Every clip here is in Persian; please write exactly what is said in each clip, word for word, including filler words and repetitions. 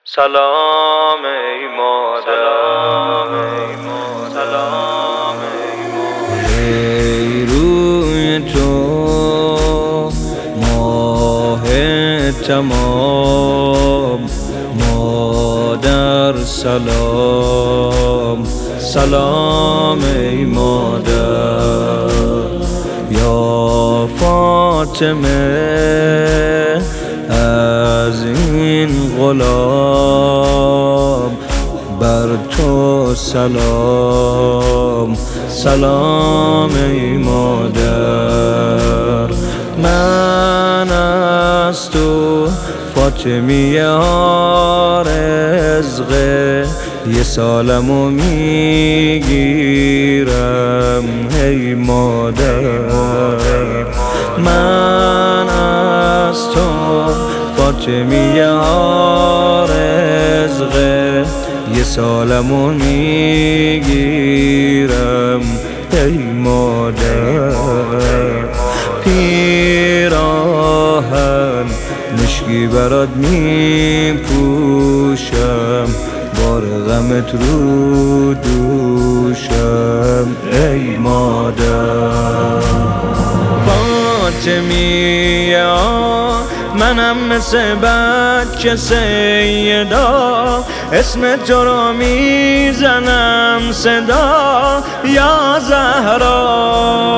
سلام ای مادر، سلام ای مادر. ای روی تو ماه تمام، مادر سلام، سلام ای مادر. یا فاطمه از این غلام بر تو سلام، سلام ای مادر. من از تو فاطمیه رزقه یه سالمو میگیرم ای مادر. من از تو فاطمیه رزقه یه سالمو میگیرم ای مادر. پیراهن مشکی برات میپوشم، بار غمت رو دوشم ای مادر. فاطمیه منم مثل بچه سیدا، اسم تو رو میزنم صدا یا زهرا.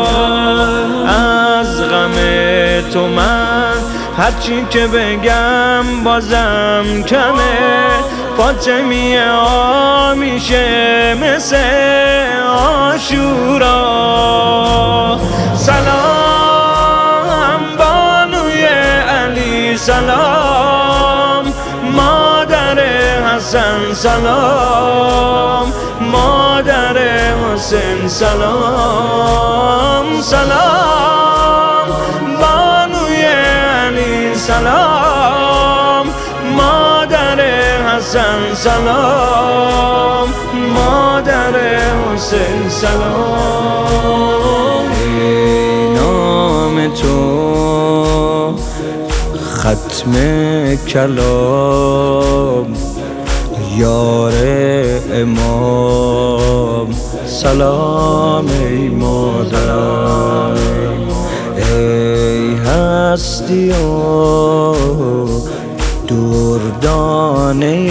از غم تو من هرچی که بگم بازم کمه. فاطمیه میشه مثل عاشورا. سلام بانوی علی، سلام مادر حسن، سلام مادر حسین، سلام سلام بانوی علی، سلام مادر حسن، سلام مادر حسین، سلام. ای نام تو ختم کلام، یار امام، سلام ای مادر. ای هستی و دردانه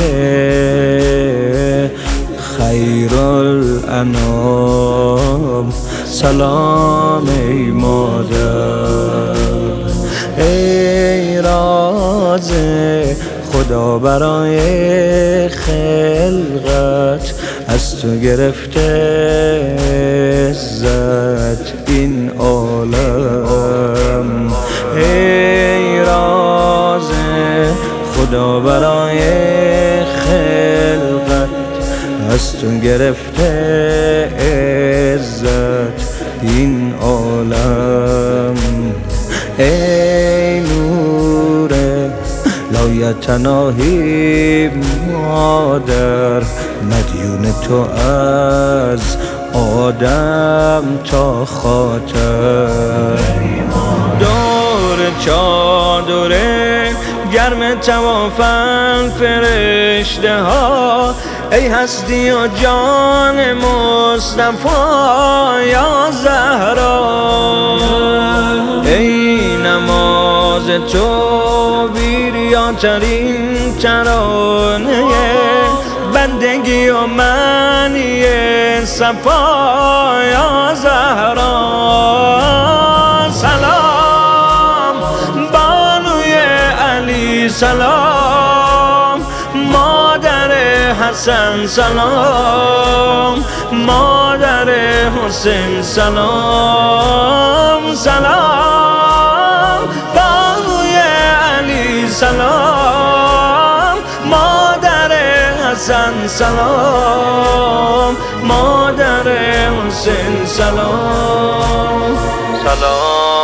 خیرالانام، سلام ای مادر. ای راز خدا برای خلقت، از تو گرفته عزت این عالم. ای راز خدا برای خلقت، از تو گرفته عزت این عالم. ای نور لایتناهی مادر، مدیون تو از آدم تا خاطر. دور چادره گرم توافن فرشته ها، ای هستی و جان مصطفی یا زهرا. ای نماز تو بیریاترین ترانه بندگی و معنی صفا یا زهرا. سلام بانوی علی، سلام مادر حسن، سلام مادر حسین، سلام سلام بانوی علی، سلام مادر حسن، سلام مادر حسین، سلام. سلام